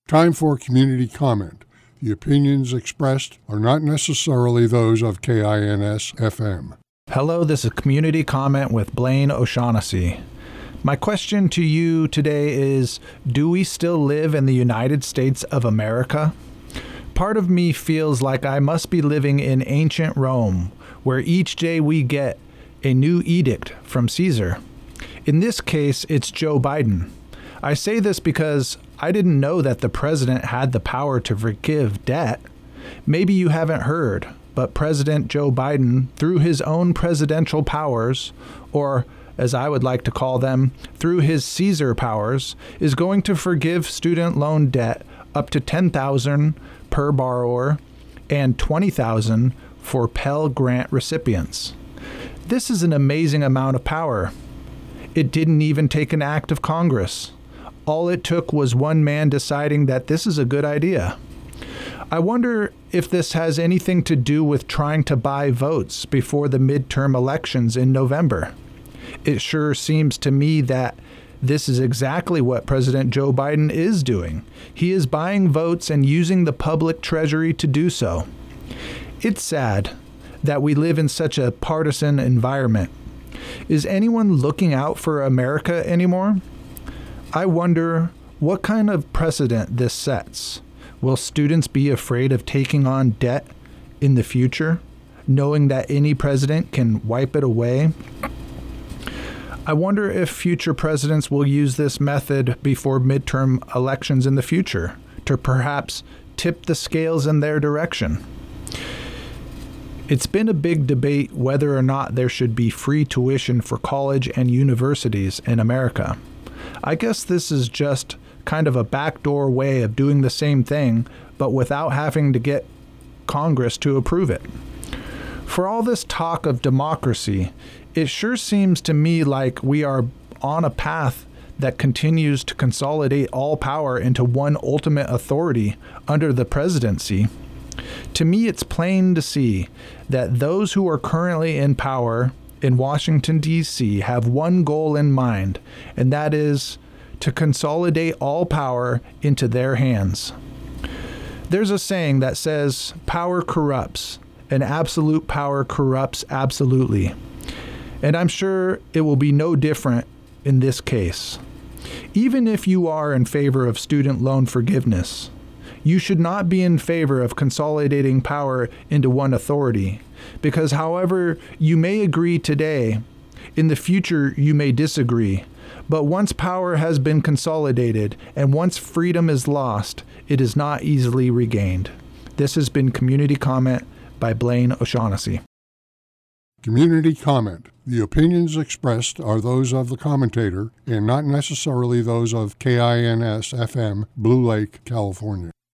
Time for community comment. The opinions expressed are not necessarily those of KINS-FM. Hello, this is Community Comment with Blaine O'Shaughnessy. My question to you today is, do we still live in the United States of America? Part of me feels like I must be living in ancient Rome, where each day we get a new edict from Caesar. In this case, it's Joe Biden. I say this because I didn't know that the president had the power to forgive debt. Maybe you haven't heard, but President Joe Biden, through his own presidential powers, or as I would like to call them, through his Caesar powers, is going to forgive student loan debt up to $10,000 per borrower and $20,000 for Pell Grant recipients. This is an amazing amount of power. It didn't even take an act of Congress. All it took was one man deciding that this is a good idea. I wonder if this has anything to do with trying to buy votes before the midterm elections in November. It sure seems to me that this is exactly what President Joe Biden is doing. He is buying votes and using the public treasury to do so. It's sad that we live in such a partisan environment. Is anyone looking out for America anymore? I wonder what kind of precedent this sets. Will students be afraid of taking on debt in the future, knowing that any president can wipe it away? I wonder if future presidents will use this method before midterm elections in the future to perhaps tip the scales in their direction. It's been a big debate whether or not there should be free tuition for college and universities in America. I guess this is just kind of a backdoor way of doing the same thing, but without having to get Congress to approve it. For all this talk of democracy, it sure seems to me like we are on a path that continues to consolidate all power into one ultimate authority under the presidency. To me, it's plain to see that those who are currently in power in Washington, D.C. have one goal in mind, and that is to consolidate all power into their hands. There's a saying that says, power corrupts, and absolute power corrupts absolutely. And I'm sure it will be no different in this case. Even if you are in favor of student loan forgiveness, you should not be in favor of consolidating power into one authority, because however you may agree today, in the future you may disagree. But once power has been consolidated and once freedom is lost, it is not easily regained. This has been Community Comment by Blaine O'Shaughnessy. Community comment. The opinions expressed are those of the commentator and not necessarily those of KINS-FM, Blue Lake, California.